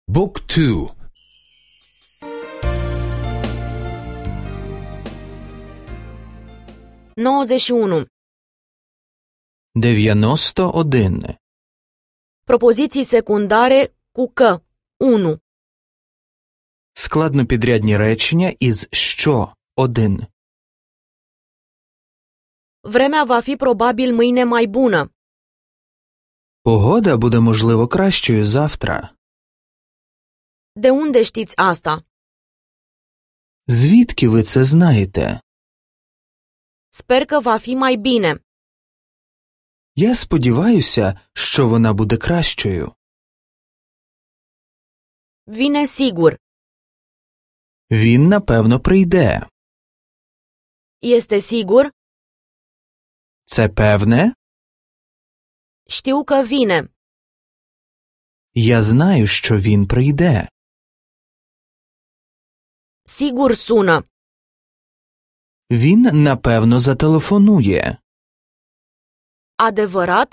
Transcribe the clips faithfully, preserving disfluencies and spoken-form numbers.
Book two. nouăzeci și unu. дев'яносто один. Propoziții secundare cu că. unu. Складнопідрядні речення із що один. Vremea va fi probabil mâine mai bună. Погода буде, можливо, кращою завтра. De unde știți asta? Звідки ви це знаєте? Sper că va fi mai bine. Я сподіваюся, що вона буде кращою. Vine sigur. Він, напевно, прийде. Este sigur? Це певне? Știu că vine. Я знаю, що він прийде. Sigur sună. Він, напевно, зателефонує. Adevărat?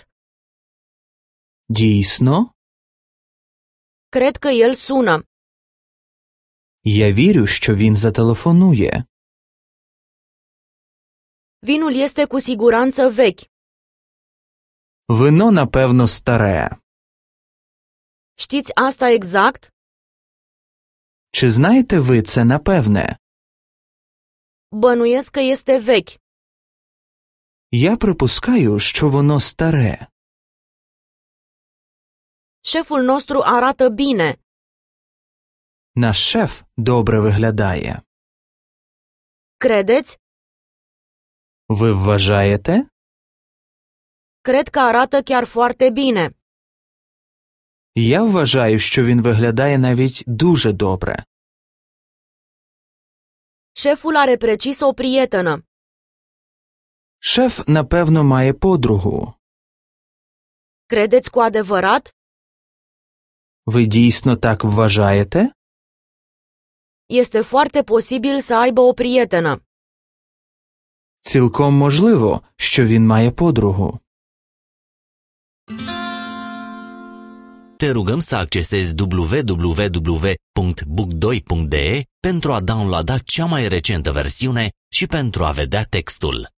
Дійсно? Cred că el sună. Я вірю, що він зателефонує. Vinul este cu siguranță vechi. Вино, напевно, старе. Știți asta exact? Чи знаєте ви це напевне? Bănuiesc că este vechi. Я припускаю, що воно старе. Șeful nostru arată bine. Наш шеф добре виглядає. Credeți? Ви вважаєте? Cred că arată chiar foarte bine. Я вважаю, що він виглядає навіть дуже добре. Șeful are precis o prietenă. Шеф, напевно, має подругу. Credeți cu adevărat? Ви дійсно так вважаєте? Este foarte posibil să aibă o prietenă. Цілком можливо, що він має подругу. Te rugăm să accesezi w w w punct book doi punct d e pentru a downloada cea mai recentă versiune și pentru a vedea textul.